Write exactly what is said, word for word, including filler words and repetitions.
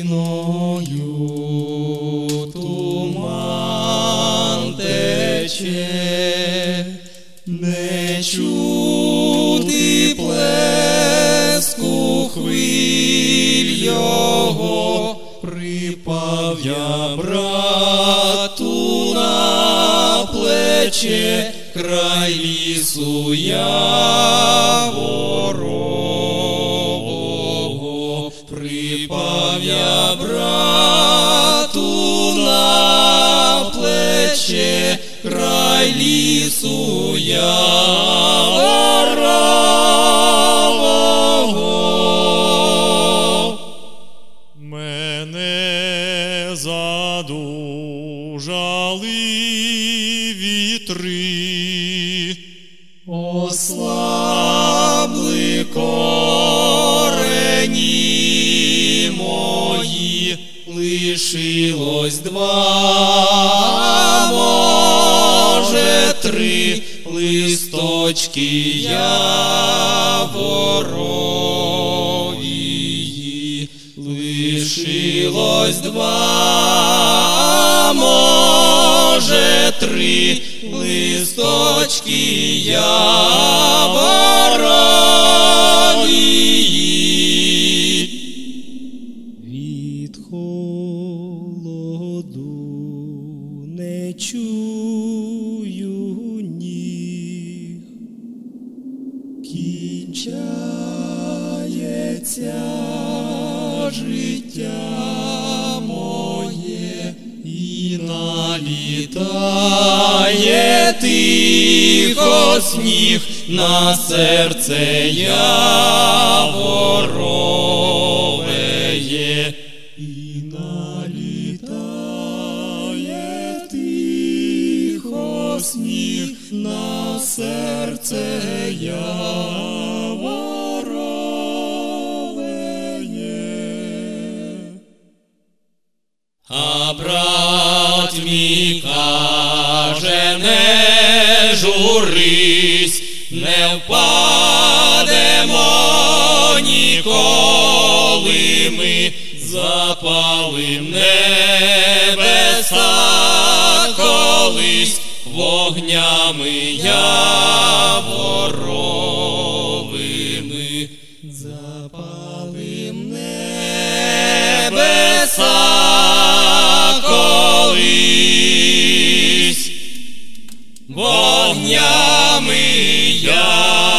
мною туман тече, не чути плеску хвиль його, припав я брату на плече, край лісу яворового, припав я брату на плече, край лісу яворового. Мене задужали вітри, ослабли корені мої, лишилось два, може три листочки яворовії, лишилось два, може три листочки яворовії. Від холоду не чую ніг, кінчається життя моє, і налітає тихо сніг на серце яворовеє, і налітає тихо сніг на серце яворовеє. А брат мій каже, не журись, не впадемо ніколи ми, запалим небеса колись вогнями яворовими, запалим небеса колись вогнями я